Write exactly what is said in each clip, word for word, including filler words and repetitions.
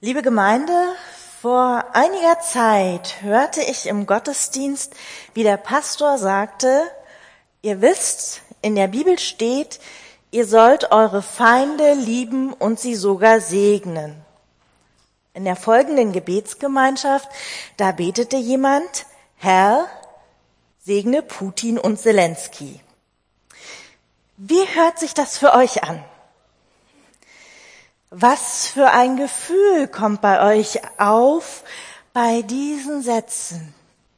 Liebe Gemeinde, vor einiger Zeit hörte ich im Gottesdienst, wie der Pastor sagte, ihr wisst, in der Bibel steht, ihr sollt eure Feinde lieben und sie sogar segnen. In der folgenden Gebetsgemeinschaft, da betete jemand, Herr, segne Putin und Zelensky. Wie hört sich das für euch an? Was für ein Gefühl kommt bei euch auf bei diesen Sätzen?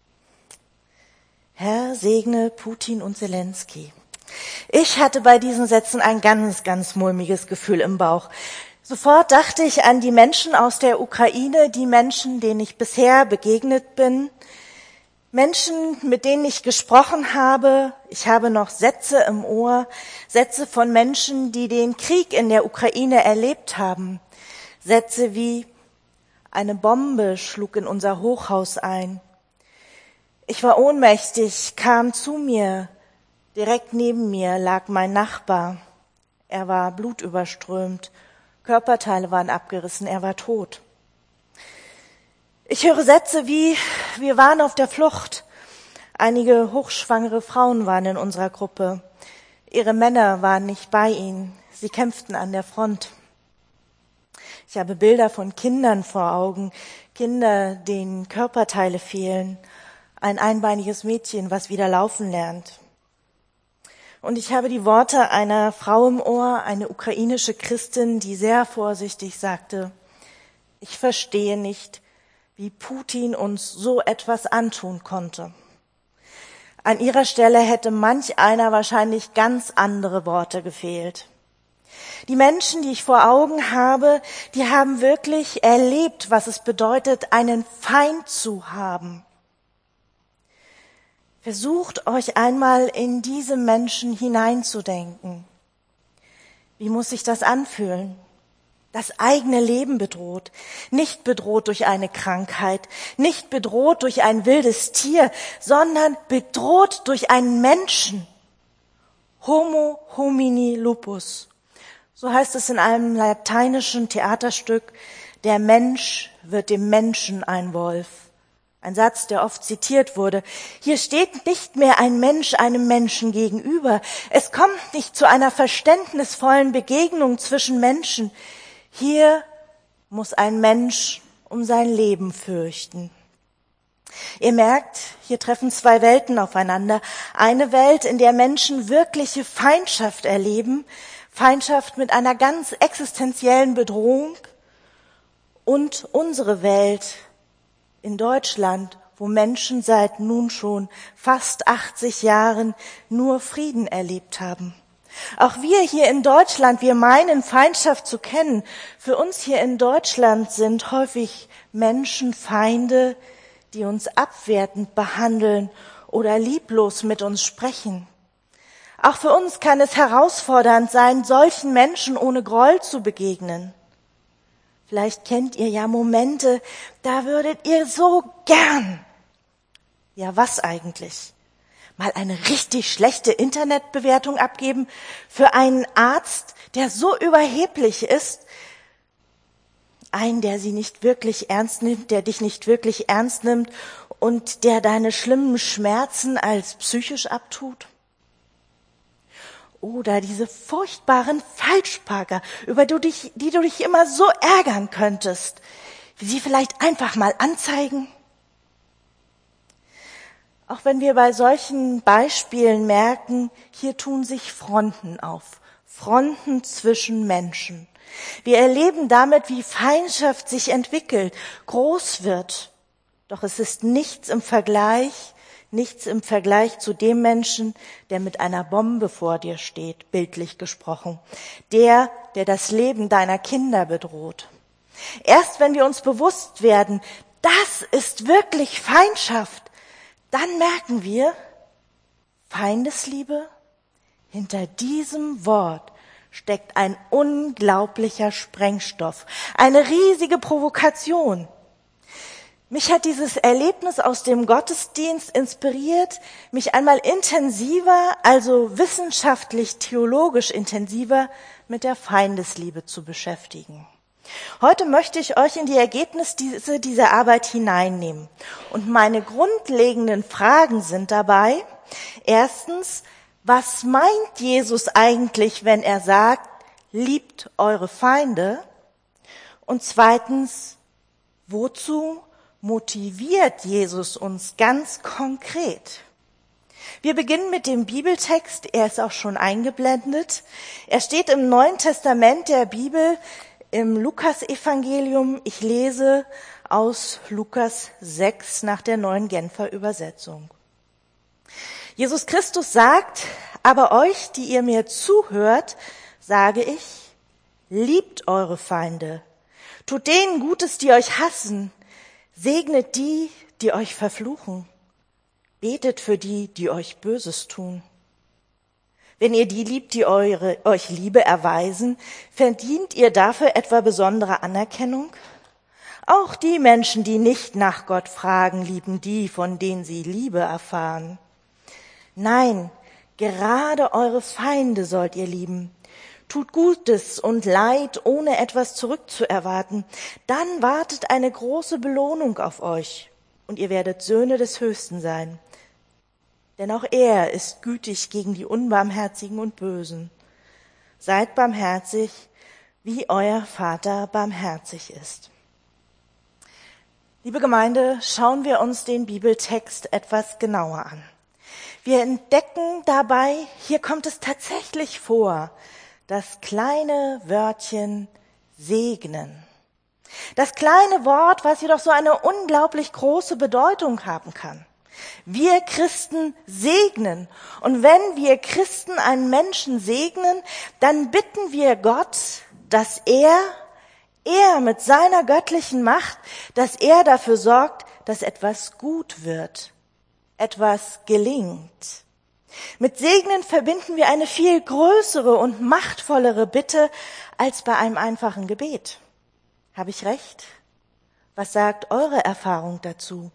Herr, segne Putin und Zelensky. Ich hatte bei diesen Sätzen ein ganz, ganz mulmiges Gefühl im Bauch. Sofort dachte ich an die Menschen aus der Ukraine, die Menschen, denen ich bisher begegnet bin, Menschen, mit denen ich gesprochen habe. Ich habe noch Sätze im Ohr, Sätze von Menschen, die den Krieg in der Ukraine erlebt haben. Sätze wie, eine Bombe schlug in unser Hochhaus ein. Ich war ohnmächtig, kam zu mir. Direkt neben mir lag mein Nachbar. Er war blutüberströmt. Körperteile waren abgerissen, er war tot. Ich höre Sätze wie, wir waren auf der Flucht. Einige hochschwangere Frauen waren in unserer Gruppe. Ihre Männer waren nicht bei ihnen. Sie kämpften an der Front. Ich habe Bilder von Kindern vor Augen. Kinder, denen Körperteile fehlen. Ein einbeiniges Mädchen, was wieder laufen lernt. Und ich habe die Worte einer Frau im Ohr, eine ukrainische Christin, die sehr vorsichtig sagte, ich verstehe nicht, wie Putin uns so etwas antun konnte. An ihrer Stelle hätte manch einer wahrscheinlich ganz andere Worte gefehlt. Die Menschen, die ich vor Augen habe, die haben wirklich erlebt, was es bedeutet, einen Feind zu haben. Versucht euch einmal in diese Menschen hineinzudenken. Wie muss sich das anfühlen? Das eigene Leben bedroht, nicht bedroht durch eine Krankheit, nicht bedroht durch ein wildes Tier, sondern bedroht durch einen Menschen. Homo homini lupus. So heißt es in einem lateinischen Theaterstück, der Mensch wird dem Menschen ein Wolf. Ein Satz, der oft zitiert wurde. Hier steht nicht mehr ein Mensch einem Menschen gegenüber. Es kommt nicht zu einer verständnisvollen Begegnung zwischen Menschen. Hier muss ein Mensch um sein Leben fürchten. Ihr merkt, hier treffen zwei Welten aufeinander. Eine Welt, in der Menschen wirkliche Feindschaft erleben, Feindschaft mit einer ganz existenziellen Bedrohung, und unsere Welt in Deutschland, wo Menschen seit nun schon fast achtzig Jahren nur Frieden erlebt haben. Auch wir hier in Deutschland, wir meinen Feindschaft zu kennen. Für uns hier in Deutschland sind häufig Menschen Feinde, die uns abwertend behandeln oder lieblos mit uns sprechen. Auch für uns kann es herausfordernd sein, solchen Menschen ohne Groll zu begegnen. Vielleicht kennt ihr ja Momente, da würdet ihr so gern. Ja, was eigentlich? Mal eine richtig schlechte Internetbewertung abgeben für einen Arzt, der so überheblich ist, einen, der sie nicht wirklich ernst nimmt, der dich nicht wirklich ernst nimmt und der deine schlimmen Schmerzen als psychisch abtut? Oder diese furchtbaren Falschparker, über die du dich, die du dich immer so ärgern könntest, wie sie vielleicht einfach mal anzeigen? Auch wenn wir bei solchen Beispielen merken, hier tun sich Fronten auf, Fronten zwischen Menschen. Wir erleben damit, wie Feindschaft sich entwickelt, groß wird. Doch es ist nichts im Vergleich, nichts im Vergleich zu dem Menschen, der mit einer Bombe vor dir steht, bildlich gesprochen. Der, der das Leben deiner Kinder bedroht. Erst wenn wir uns bewusst werden, das ist wirklich Feindschaft, dann merken wir, Feindesliebe, hinter diesem Wort steckt ein unglaublicher Sprengstoff, eine riesige Provokation. Mich hat dieses Erlebnis aus dem Gottesdienst inspiriert, mich einmal intensiver, also wissenschaftlich, theologisch intensiver mit der Feindesliebe zu beschäftigen. Heute möchte ich euch in die Ergebnisse dieser Arbeit hineinnehmen. Und meine grundlegenden Fragen sind dabei: Erstens, was meint Jesus eigentlich, wenn er sagt, liebt eure Feinde? Und zweitens, wozu motiviert Jesus uns ganz konkret? Wir beginnen mit dem Bibeltext, er ist auch schon eingeblendet. Er steht im Neuen Testament der Bibel, im Lukas-Evangelium. Ich lese aus Lukas sechs nach der neuen Genfer Übersetzung. Jesus Christus sagt, aber euch, die ihr mir zuhört, sage ich, liebt eure Feinde, tut denen Gutes, die euch hassen, segnet die, die euch verfluchen, betet für die, die euch Böses tun. Wenn ihr die liebt, die eure, euch Liebe erweisen, verdient ihr dafür etwa besondere Anerkennung? Auch die Menschen, die nicht nach Gott fragen, lieben die, von denen sie Liebe erfahren. Nein, gerade eure Feinde sollt ihr lieben. Tut Gutes und Leid, ohne etwas zurückzuerwarten. Dann wartet eine große Belohnung auf euch und ihr werdet Söhne des Höchsten sein. Denn auch er ist gütig gegen die Unbarmherzigen und Bösen. Seid barmherzig, wie euer Vater barmherzig ist. Liebe Gemeinde, schauen wir uns den Bibeltext etwas genauer an. Wir entdecken dabei, hier kommt es tatsächlich vor, das kleine Wörtchen segnen. Das kleine Wort, was jedoch so eine unglaublich große Bedeutung haben kann. Wir Christen segnen. Und wenn wir Christen einen Menschen segnen, dann bitten wir Gott, dass er, er mit seiner göttlichen Macht, dass er dafür sorgt, dass etwas gut wird, etwas gelingt. Mit Segnen verbinden wir eine viel größere und machtvollere Bitte als bei einem einfachen Gebet. Habe ich recht? Was sagt eure Erfahrung dazu?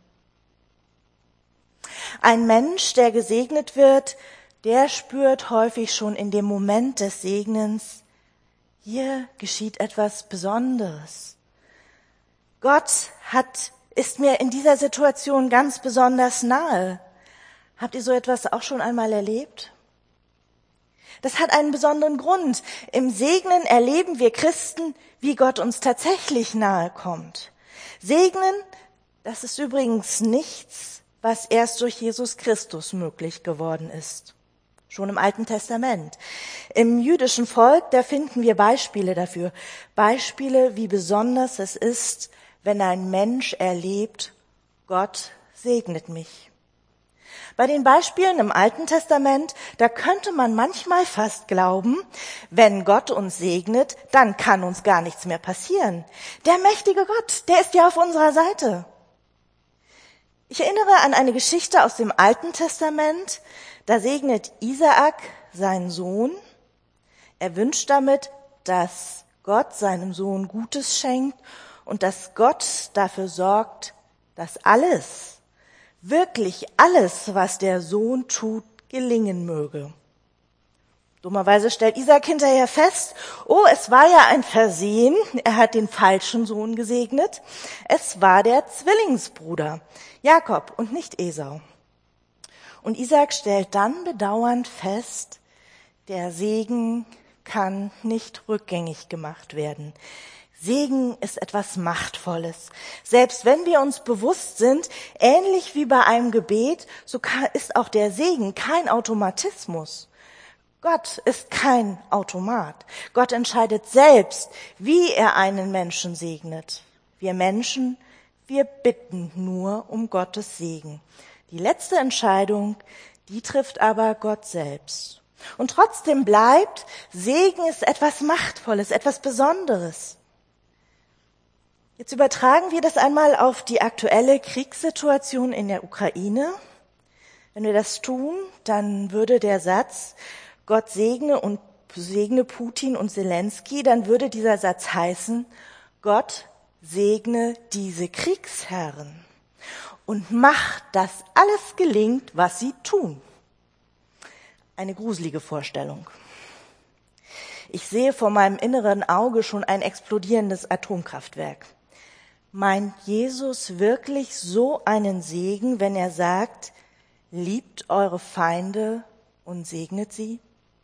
Ein Mensch, der gesegnet wird, der spürt häufig schon in dem Moment des Segnens, hier geschieht etwas Besonderes. Gott hat, ist mir in dieser Situation ganz besonders nahe. Habt ihr so etwas auch schon einmal erlebt? Das hat einen besonderen Grund. Im Segnen erleben wir Christen, wie Gott uns tatsächlich nahe kommt. Segnen, das ist übrigens nichts, was erst durch Jesus Christus möglich geworden ist. Schon im Alten Testament. Im jüdischen Volk, da finden wir Beispiele dafür. Beispiele, wie besonders es ist, wenn ein Mensch erlebt, Gott segnet mich. Bei den Beispielen im Alten Testament, da könnte man manchmal fast glauben, wenn Gott uns segnet, dann kann uns gar nichts mehr passieren. Der mächtige Gott, der ist ja auf unserer Seite. Ich erinnere an eine Geschichte aus dem Alten Testament. Da segnet Isaak seinen Sohn. Er wünscht damit, dass Gott seinem Sohn Gutes schenkt und dass Gott dafür sorgt, dass alles, wirklich alles, was der Sohn tut, gelingen möge. Dummerweise stellt Isaak hinterher fest, oh, es war ja ein Versehen, er hat den falschen Sohn gesegnet. Es war der Zwillingsbruder, Jakob und nicht Esau. Und Isaak stellt dann bedauernd fest, der Segen kann nicht rückgängig gemacht werden. Segen ist etwas Machtvolles. Selbst wenn wir uns bewusst sind, ähnlich wie bei einem Gebet, so ist auch der Segen kein Automatismus. Gott ist kein Automat. Gott entscheidet selbst, wie er einen Menschen segnet. Wir Menschen, wir bitten nur um Gottes Segen. Die letzte Entscheidung, die trifft aber Gott selbst. Und trotzdem bleibt, Segen ist etwas Machtvolles, etwas Besonderes. Jetzt übertragen wir das einmal auf die aktuelle Kriegssituation in der Ukraine. Wenn wir das tun, dann würde der Satz, Gott segne und segne Putin und Zelensky, dann würde dieser Satz heißen, Gott segne diese Kriegsherren und macht, dass alles gelingt, was sie tun. Eine gruselige Vorstellung. Ich sehe vor meinem inneren Auge schon ein explodierendes Atomkraftwerk. Meint Jesus wirklich so einen Segen, wenn er sagt, liebt eure Feinde und segnet sie?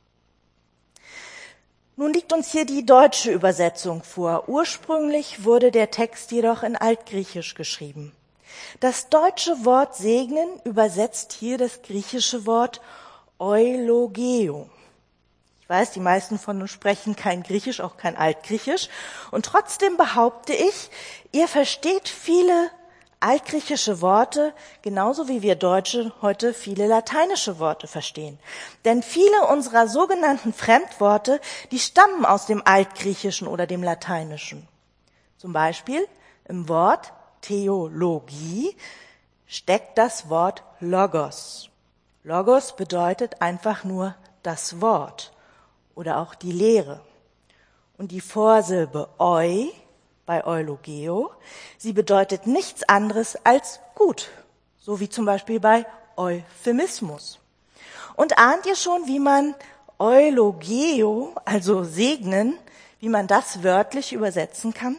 Nun liegt uns hier die deutsche Übersetzung vor. Ursprünglich wurde der Text jedoch in Altgriechisch geschrieben. Das deutsche Wort segnen übersetzt hier das griechische Wort eulogeo. Ich weiß, die meisten von uns sprechen kein Griechisch, auch kein Altgriechisch. Und trotzdem behaupte ich, ihr versteht viele altgriechische Worte, genauso wie wir Deutsche heute viele lateinische Worte verstehen. Denn viele unserer sogenannten Fremdworte, die stammen aus dem Altgriechischen oder dem Lateinischen. Zum Beispiel im Wort Theologie steckt das Wort Logos. Logos bedeutet einfach nur das Wort oder auch die Lehre. Und die Vorsilbe eu bei eulogeo, sie bedeutet nichts anderes als gut, so wie zum Beispiel bei Euphemismus. Und ahnt ihr schon, wie man eulogeo, also segnen, wie man das wörtlich übersetzen kann?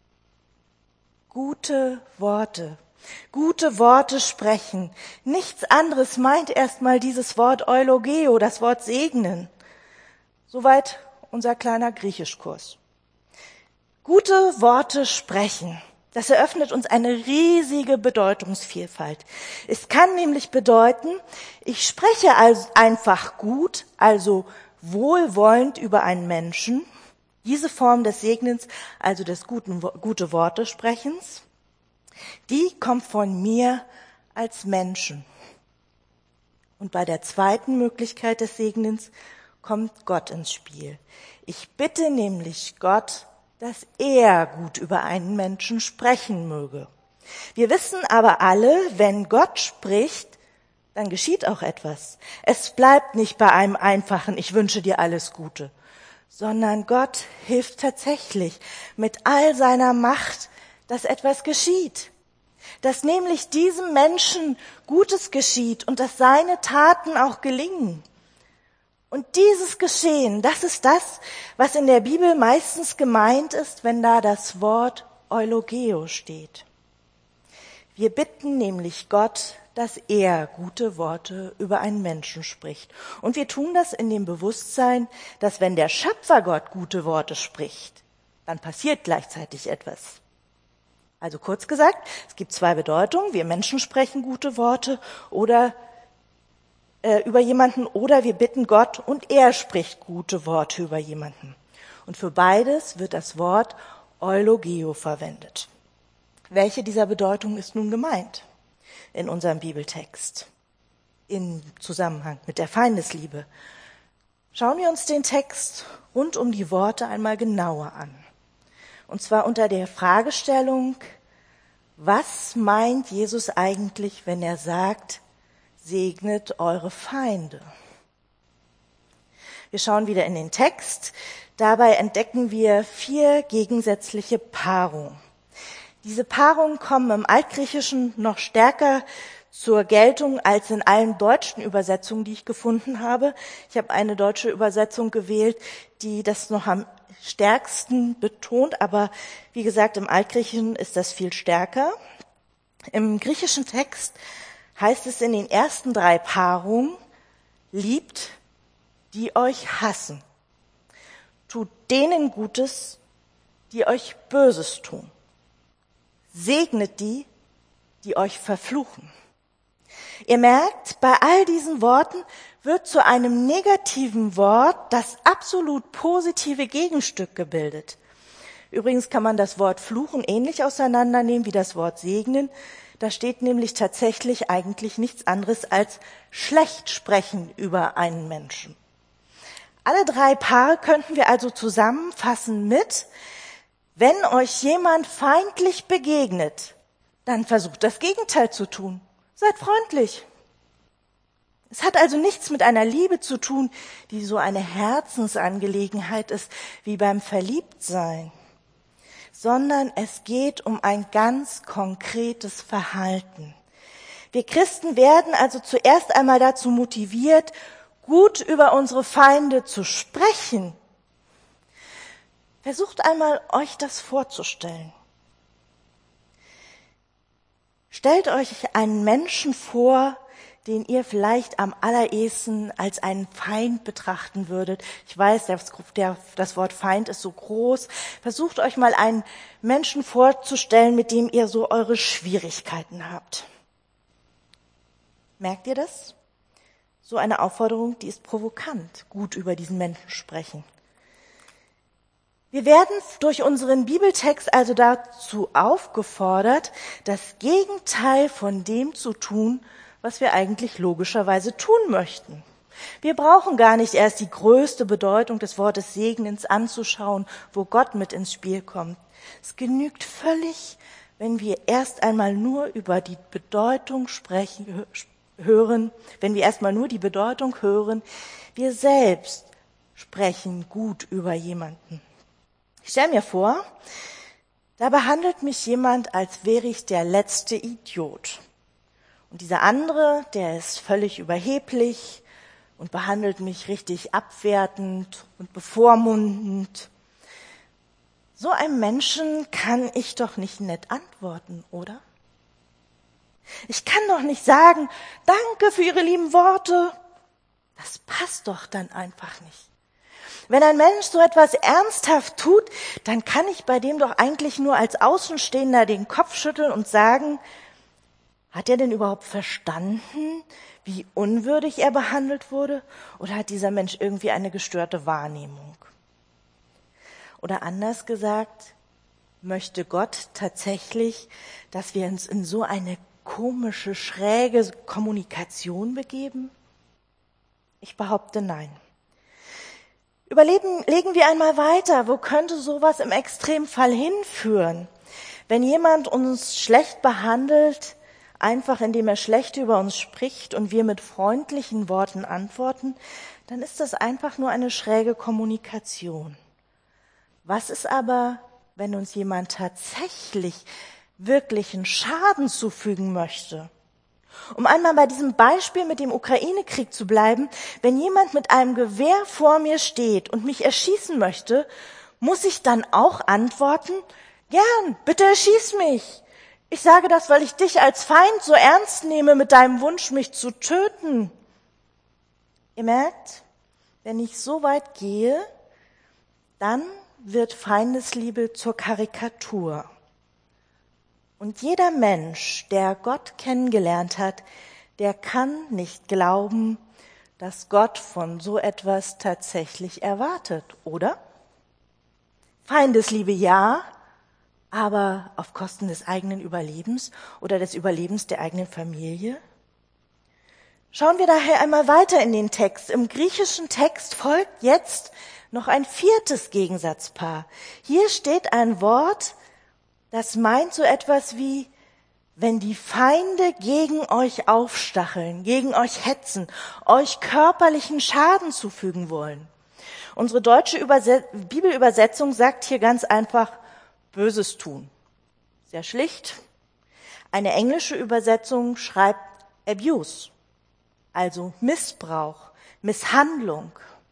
Gute Worte, gute Worte sprechen. Nichts anderes meint erstmal dieses Wort eulogeo, das Wort segnen. Soweit unser kleiner Griechischkurs. Gute Worte sprechen, das eröffnet uns eine riesige Bedeutungsvielfalt. Es kann nämlich bedeuten, ich spreche also einfach gut, also wohlwollend über einen Menschen. Diese Form des Segnens, also des guten, gute Worte sprechens, die kommt von mir als Menschen. Und bei der zweiten Möglichkeit des Segnens kommt Gott ins Spiel. Ich bitte nämlich Gott, dass er gut über einen Menschen sprechen möge. Wir wissen aber alle, wenn Gott spricht, dann geschieht auch etwas. Es bleibt nicht bei einem einfachen Ich wünsche dir alles Gute, sondern Gott hilft tatsächlich mit all seiner Macht, dass etwas geschieht. Dass nämlich diesem Menschen Gutes geschieht und dass seine Taten auch gelingen. Und dieses Geschehen, das ist das, was in der Bibel meistens gemeint ist, wenn da das Wort eulogeo steht. Wir bitten nämlich Gott, dass er gute Worte über einen Menschen spricht. Und wir tun das in dem Bewusstsein, dass wenn der Schöpfergott gute Worte spricht, dann passiert gleichzeitig etwas. Also kurz gesagt, es gibt zwei Bedeutungen. Wir Menschen sprechen gute Worte oder über jemanden oder wir bitten Gott und er spricht gute Worte über jemanden. Und für beides wird das Wort eulogeo verwendet. Welche dieser Bedeutungen ist nun gemeint in unserem Bibeltext im Zusammenhang mit der Feindesliebe? Schauen wir uns den Text rund um die Worte einmal genauer an. Und zwar unter der Fragestellung, was meint Jesus eigentlich, wenn er sagt, segnet eure Feinde. Wir schauen wieder in den Text. Dabei entdecken wir vier gegensätzliche Paarungen. Diese Paarungen kommen im Altgriechischen noch stärker zur Geltung als in allen deutschen Übersetzungen, die ich gefunden habe. Ich habe eine deutsche Übersetzung gewählt, die das noch am stärksten betont, aber wie gesagt, im Altgriechischen ist das viel stärker. Im griechischen Text heißt es in den ersten drei Paarungen, liebt, die euch hassen. Tut denen Gutes, die euch Böses tun. Segnet die, die euch verfluchen. Ihr merkt, bei all diesen Worten wird zu einem negativen Wort das absolut positive Gegenstück gebildet. Übrigens kann man das Wort fluchen ähnlich auseinandernehmen wie das Wort segnen. Da steht nämlich tatsächlich eigentlich nichts anderes als schlecht sprechen über einen Menschen. Alle drei Paare könnten wir also zusammenfassen mit, wenn euch jemand feindlich begegnet, dann versucht das Gegenteil zu tun. Seid freundlich. Es hat also nichts mit einer Liebe zu tun, die so eine Herzensangelegenheit ist wie beim Verliebtsein, sondern es geht um ein ganz konkretes Verhalten. Wir Christen werden also zuerst einmal dazu motiviert, gut über unsere Feinde zu sprechen, Versucht einmal, euch das vorzustellen. Stellt euch einen Menschen vor, den ihr vielleicht am allerersten als einen Feind betrachten würdet. Ich weiß, das, der, das Wort Feind ist so groß. Versucht euch mal einen Menschen vorzustellen, mit dem ihr so eure Schwierigkeiten habt. Merkt ihr das? So eine Aufforderung, die ist provokant. Gut über diesen Menschen sprechen. Wir werden durch unseren Bibeltext also dazu aufgefordert, das Gegenteil von dem zu tun, was wir eigentlich logischerweise tun möchten. Wir brauchen gar nicht erst die größte Bedeutung des Wortes Segnens anzuschauen, wo Gott mit ins Spiel kommt. Es genügt völlig, wenn wir erst einmal nur über die Bedeutung sprechen, hören, wenn wir erstmal nur die Bedeutung hören, wir selbst sprechen gut über jemanden. Ich stelle mir vor, da behandelt mich jemand, als wäre ich der letzte Idiot. Und dieser andere, der ist völlig überheblich und behandelt mich richtig abwertend und bevormundend. So einem Menschen kann ich doch nicht nett antworten, oder? Ich kann doch nicht sagen, danke für Ihre lieben Worte. Das passt doch dann einfach nicht. Wenn ein Mensch so etwas ernsthaft tut, dann kann ich bei dem doch eigentlich nur als Außenstehender den Kopf schütteln und sagen, hat er denn überhaupt verstanden, wie unwürdig er behandelt wurde? Oder hat dieser Mensch irgendwie eine gestörte Wahrnehmung? Oder anders gesagt, möchte Gott tatsächlich, dass wir uns in so eine komische, schräge Kommunikation begeben? Ich behaupte nein. Überlegen, legen wir einmal weiter, wo könnte sowas im Extremfall hinführen? Wenn jemand uns schlecht behandelt, einfach indem er schlecht über uns spricht und wir mit freundlichen Worten antworten, dann ist das einfach nur eine schräge Kommunikation. Was ist aber, wenn uns jemand tatsächlich wirklichen Schaden zufügen möchte? Um einmal bei diesem Beispiel mit dem Ukraine-Krieg zu bleiben, wenn jemand mit einem Gewehr vor mir steht und mich erschießen möchte, muss ich dann auch antworten, gern, bitte erschieß mich. Ich sage das, weil ich dich als Feind so ernst nehme mit deinem Wunsch, mich zu töten. Ihr merkt, wenn ich so weit gehe, dann wird Feindesliebe zur Karikatur. Und jeder Mensch, der Gott kennengelernt hat, der kann nicht glauben, dass Gott von so etwas tatsächlich erwartet, oder? Feindesliebe ja, aber auf Kosten des eigenen Überlebens oder des Überlebens der eigenen Familie? Schauen wir daher einmal weiter in den Text. Im griechischen Text folgt jetzt noch ein viertes Gegensatzpaar. Hier steht ein Wort, das meint so etwas wie, wenn die Feinde gegen euch aufstacheln, gegen euch hetzen, euch körperlichen Schaden zufügen wollen. Unsere deutsche Überset- Bibelübersetzung sagt hier ganz einfach, Böses tun. Sehr schlicht. Eine englische Übersetzung schreibt Abuse, also Missbrauch, Misshandlung.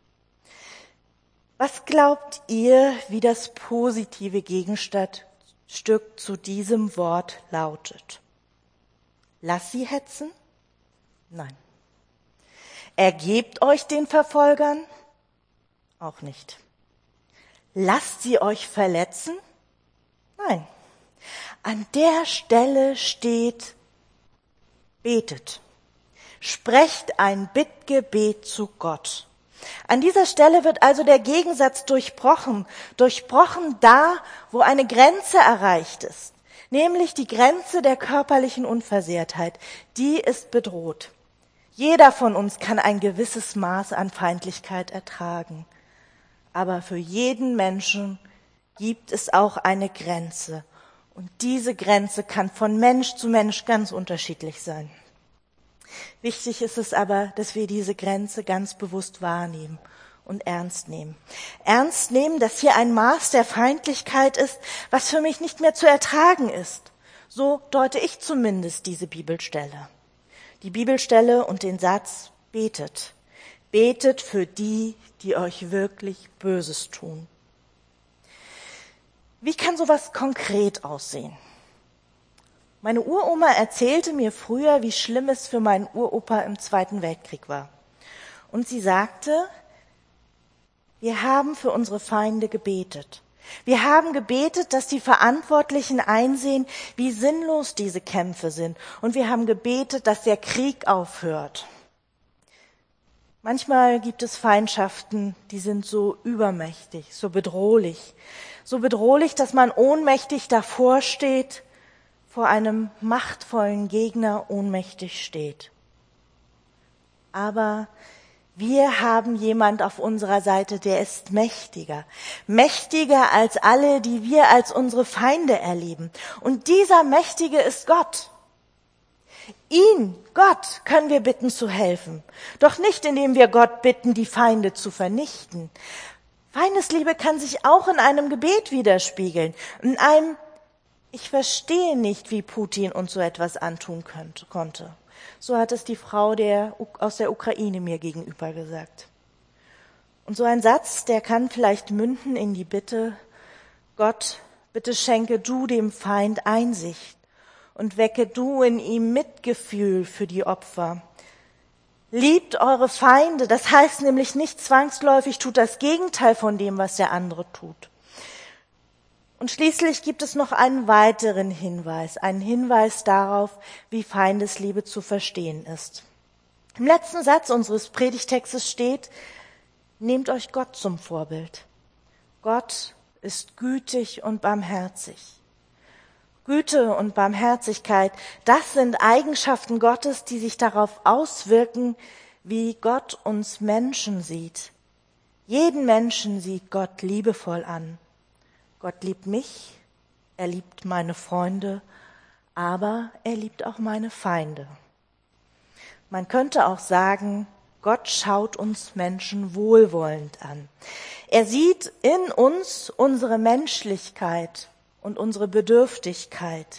Was glaubt ihr, wie das positive Gegenstück zu diesem Wort lautet? Lasst sie hetzen? Nein. Ergebt euch den Verfolgern? Auch nicht. Lasst sie euch verletzen? Nein. An der Stelle steht, betet. Sprecht ein Bittgebet zu Gott. An dieser Stelle wird also der Gegensatz durchbrochen, durchbrochen da, wo eine Grenze erreicht ist, nämlich die Grenze der körperlichen Unversehrtheit. Die ist bedroht. Jeder von uns kann ein gewisses Maß an Feindlichkeit ertragen, aber für jeden Menschen gibt es auch eine Grenze, und diese Grenze kann von Mensch zu Mensch ganz unterschiedlich sein. Wichtig ist es aber, dass wir diese Grenze ganz bewusst wahrnehmen und ernst nehmen. Ernst nehmen, dass hier ein Maß der Feindlichkeit ist, was für mich nicht mehr zu ertragen ist. So deute ich zumindest diese Bibelstelle. Die Bibelstelle und den Satz, betet. Betet für die, die euch wirklich Böses tun. Wie kann sowas konkret aussehen? Meine Uroma erzählte mir früher, wie schlimm es für meinen Uropa im Zweiten Weltkrieg war. Und sie sagte, wir haben für unsere Feinde gebetet. Wir haben gebetet, dass die Verantwortlichen einsehen, wie sinnlos diese Kämpfe sind. Und wir haben gebetet, dass der Krieg aufhört. Manchmal gibt es Feindschaften, die sind so übermächtig, so bedrohlich. So bedrohlich, dass man ohnmächtig davor steht, vor einem machtvollen Gegner ohnmächtig steht. Aber wir haben jemand auf unserer Seite, der ist mächtiger. Mächtiger als alle, die wir als unsere Feinde erleben. Und dieser Mächtige ist Gott. Ihn, Gott, können wir bitten zu helfen. Doch nicht, indem wir Gott bitten, die Feinde zu vernichten. Feindesliebe kann sich auch in einem Gebet widerspiegeln. In einem, ich verstehe nicht, wie Putin uns so etwas antun könnte, konnte. So hat es die Frau der, aus der Ukraine mir gegenüber gesagt. Und so ein Satz, der kann vielleicht münden in die Bitte, Gott, bitte schenke du dem Feind Einsicht und wecke du in ihm Mitgefühl für die Opfer. Liebt eure Feinde, das heißt nämlich nicht zwangsläufig, tut das Gegenteil von dem, was der andere tut. Und schließlich gibt es noch einen weiteren Hinweis, einen Hinweis darauf, wie Feindesliebe zu verstehen ist. Im letzten Satz unseres Predigtextes steht, nehmt euch Gott zum Vorbild. Gott ist gütig und barmherzig. Güte und Barmherzigkeit, das sind Eigenschaften Gottes, die sich darauf auswirken, wie Gott uns Menschen sieht. Jeden Menschen sieht Gott liebevoll an. Gott liebt mich, er liebt meine Freunde, aber er liebt auch meine Feinde. Man könnte auch sagen, Gott schaut uns Menschen wohlwollend an. Er sieht in uns unsere Menschlichkeit und unsere Bedürftigkeit.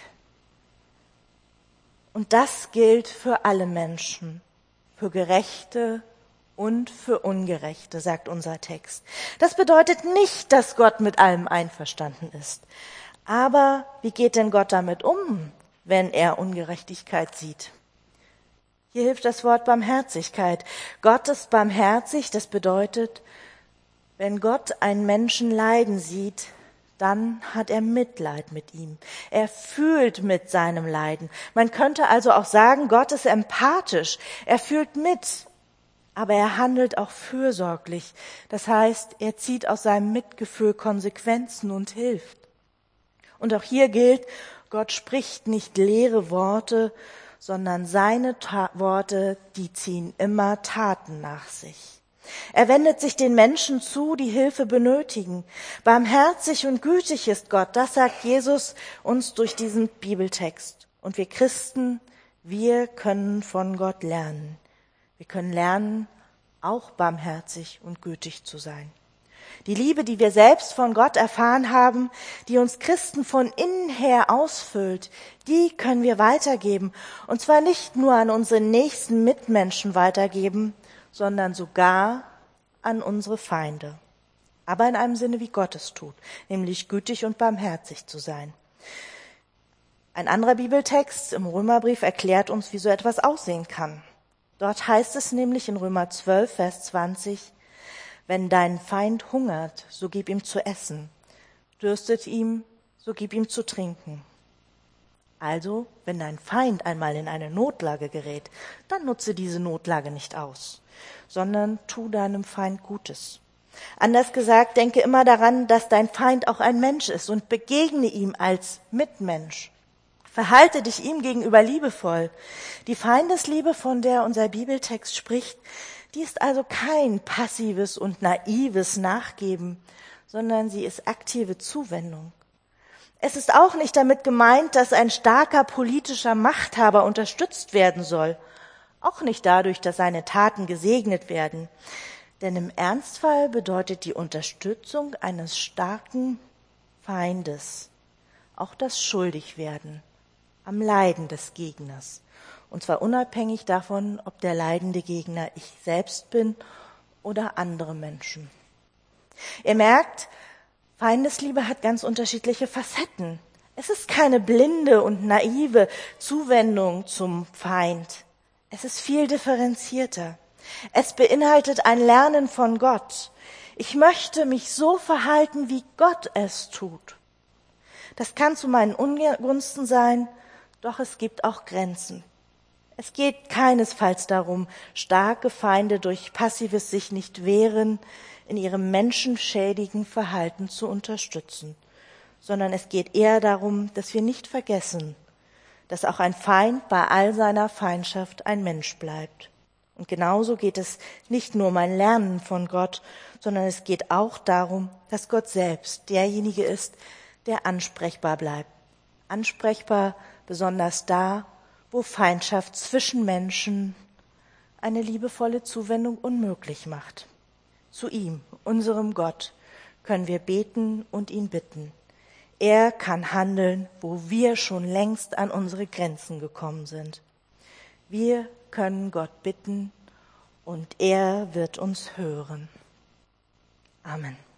Und das gilt für alle Menschen, für Gerechte und für Ungerechte, sagt unser Text. Das bedeutet nicht, dass Gott mit allem einverstanden ist. Aber wie geht denn Gott damit um, wenn er Ungerechtigkeit sieht? Hier hilft das Wort Barmherzigkeit. Gott ist barmherzig, das bedeutet, wenn Gott einen Menschen leiden sieht, dann hat er Mitleid mit ihm. Er fühlt mit seinem Leiden. Man könnte also auch sagen, Gott ist empathisch. Er fühlt mit. Aber er handelt auch fürsorglich. Das heißt, er zieht aus seinem Mitgefühl Konsequenzen und hilft. Und auch hier gilt, Gott spricht nicht leere Worte, sondern seine Ta- Worte, die ziehen immer Taten nach sich. Er wendet sich den Menschen zu, die Hilfe benötigen. Barmherzig und gütig ist Gott, das sagt Jesus uns durch diesen Bibeltext. Und wir Christen, wir können von Gott lernen. Wir können lernen, auch barmherzig und gütig zu sein. Die Liebe, die wir selbst von Gott erfahren haben, die uns Christen von innen her ausfüllt, die können wir weitergeben. Und zwar nicht nur an unsere nächsten Mitmenschen weitergeben, sondern sogar an unsere Feinde. Aber in einem Sinne, wie Gott es tut, nämlich gütig und barmherzig zu sein. Ein anderer Bibeltext im Römerbrief erklärt uns, wie so etwas aussehen kann. Dort heißt es nämlich in Römer zwölf, Vers zwanzig, wenn dein Feind hungert, so gib ihm zu essen, dürstet ihm, so gib ihm zu trinken. Also, wenn dein Feind einmal in eine Notlage gerät, dann nutze diese Notlage nicht aus, sondern tu deinem Feind Gutes. Anders gesagt, denke immer daran, dass dein Feind auch ein Mensch ist und begegne ihm als Mitmensch. Verhalte dich ihm gegenüber liebevoll. Die Feindesliebe, von der unser Bibeltext spricht, die ist also kein passives und naives Nachgeben, sondern sie ist aktive Zuwendung. Es ist auch nicht damit gemeint, dass ein starker politischer Machthaber unterstützt werden soll. Auch nicht dadurch, dass seine Taten gesegnet werden. Denn im Ernstfall bedeutet die Unterstützung eines starken Feindes auch das Schuldigwerden am Leiden des Gegners. Und zwar unabhängig davon, ob der leidende Gegner ich selbst bin oder andere Menschen. Ihr merkt, Feindesliebe hat ganz unterschiedliche Facetten. Es ist keine blinde und naive Zuwendung zum Feind. Es ist viel differenzierter. Es beinhaltet ein Lernen von Gott. Ich möchte mich so verhalten, wie Gott es tut. Das kann zu meinen Ungunsten sein, doch es gibt auch Grenzen. Es geht keinesfalls darum, starke Feinde durch passives sich nicht wehren in ihrem menschenschädigen Verhalten zu unterstützen, sondern es geht eher darum, dass wir nicht vergessen, dass auch ein Feind bei all seiner Feindschaft ein Mensch bleibt. Und genauso geht es nicht nur um ein Lernen von Gott, sondern es geht auch darum, dass Gott selbst derjenige ist, der ansprechbar bleibt. Ansprechbar besonders da, wo Feindschaft zwischen Menschen eine liebevolle Zuwendung unmöglich macht. Zu ihm, unserem Gott, können wir beten und ihn bitten. Er kann handeln, wo wir schon längst an unsere Grenzen gekommen sind. Wir können Gott bitten und er wird uns hören. Amen.